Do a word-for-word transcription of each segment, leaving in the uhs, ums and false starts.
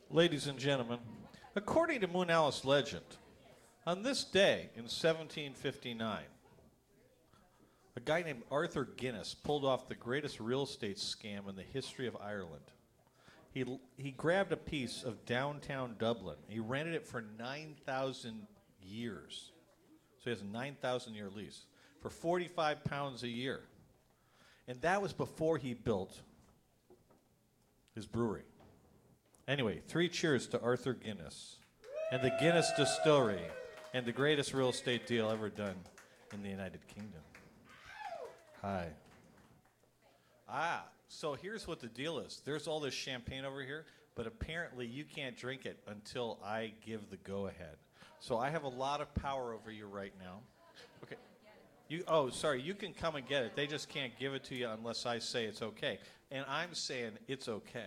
Ladies and gentlemen, according to Moonalice legend, on this day in seventeen fifty-nine, a guy named Arthur Guinness pulled off the greatest real estate scam in the history of Ireland. He, he grabbed a piece of downtown Dublin. He rented it for nine thousand years. So he has a nine thousand year lease for forty-five pounds a year. And that was before he built his brewery. Anyway, three cheers to Arthur Guinness and the Guinness Distillery and the greatest real estate deal ever done in the United Kingdom. Hi. Ah, so here's what the deal is. There's all this champagne over here, but apparently you can't drink it until I give the go-ahead. So I have a lot of power over you right now. Okay. You, oh, sorry, you can come and get it. They just can't give it to you unless I say it's okay. And I'm saying it's okay.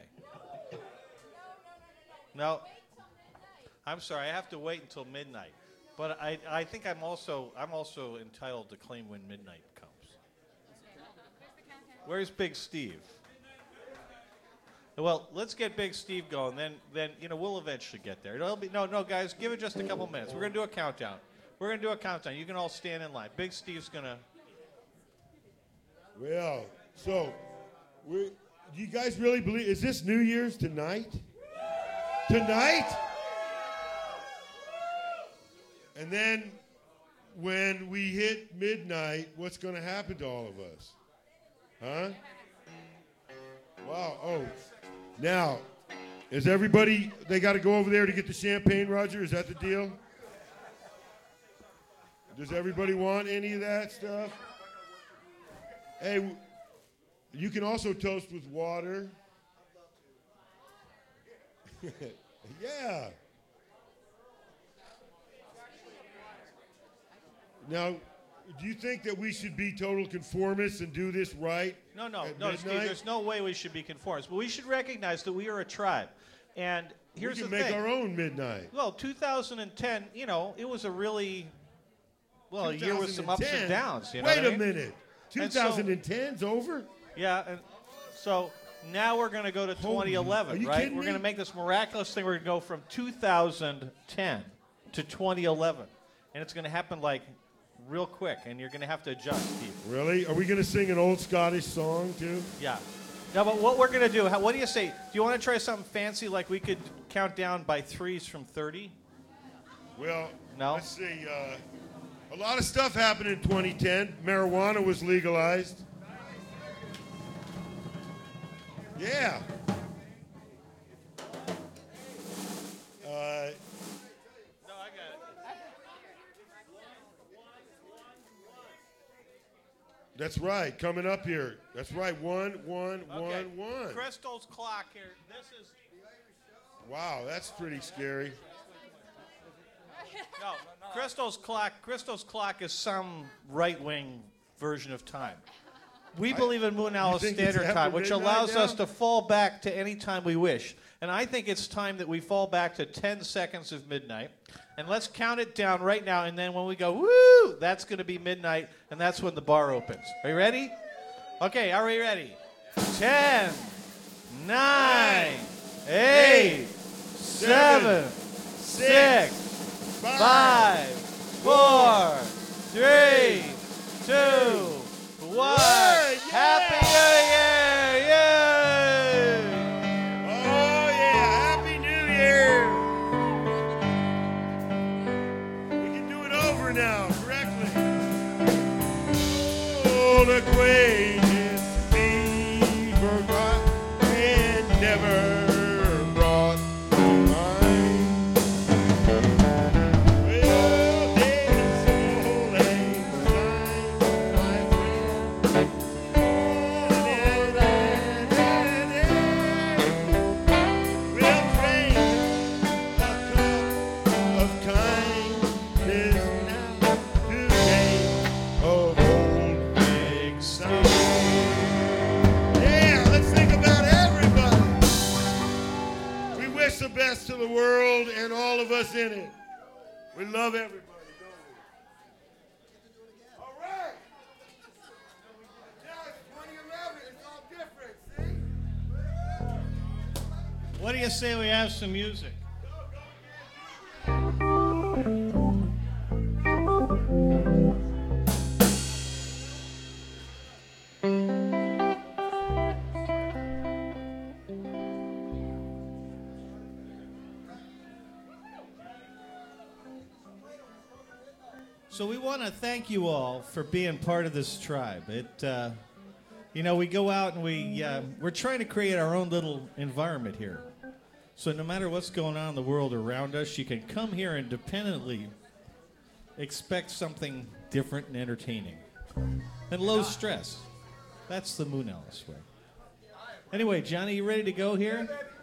No, I'm sorry. I have to wait until midnight. But I, I think I'm also I'm also entitled to claim when midnight comes. Where's Big Steve? Well, let's get Big Steve going. Then then you know we'll eventually get there. It'll be no no guys. Give it just a couple minutes. We're gonna do a countdown. We're gonna do a countdown. You can all stand in line. Big Steve's gonna. Well, so we do you guys really believe? Is this New Year's tonight? Tonight? And then when we hit midnight, what's going to happen to all of us? Huh? Wow. Oh. Now, is everybody, they got to go over there to get the champagne, Roger? Is that the deal? Does everybody want any of that stuff? Hey, you can also toast with water. Yeah. Now, do you think that we should be total conformists and do this right? No, no, no, Steve, there's no way we should be conformists. But we should recognize that we are a tribe. And here's the thing. We can make our own midnight. Well, two thousand ten, you know, it was a really, well, a year with some ups and downs. You know Wait what I a mean? minute. twenty ten's over? Yeah, and so now we're going to go to Holy, twenty eleven, are you right? kidding We're me? going to make this miraculous thing. We're going to go from two thousand ten to twenty eleven. And it's going to happen, like, real quick, and you're going to have to adjust, Steve. Really? Are we going to sing an old Scottish song, too? Yeah. No, but what we're going to do, how, what do you say? Do you want to try something fancy, like we could count down by threes from thirty? Well, No? let's see. Uh, a lot of stuff happened in twenty ten. Marijuana was legalized. Yeah. Uh, No, I got it. that's right. Coming up here. That's right. One, one, Okay. one, one. Crystal's clock here. This is... Wow, that's pretty scary. No, Crystal's clock. Crystal's clock is some right-wing version of time. We believe in Moon Alice think it's Standard after Time, which midnight allows now? us to fall back to any time we wish. And I think it's time that we fall back to ten seconds of midnight. And let's count it down right now. And then when we go, woo, that's going to be midnight. And that's when the bar opens. Are you ready? Okay, are we ready? Ten, nine, eight, seven, six, five, four, three, two, one. Happy New Year! Yay! Oh, yeah. Happy New Year. We can do it over now, correctly. Oh, the greatest fever and never brought to mind. Well, this whole ain't mine, my friend. We'll drink a cup of kindness now today of old Big Sun. Yeah, let's think about everybody. We wish the best to the world and all of us in it. We love everybody, don't we? All right. Now it's twenty eleven. It's all different, see? What do you say we have some music? So we want to thank you all for being part of this tribe. It, uh, you know, we go out and we uh, we're trying to create our own little environment here. So no matter what's going on in the world around us, you can come here and independently expect something different and entertaining, and low stress. That's the Moon Alice way. Anyway, Johnny, you ready to go here?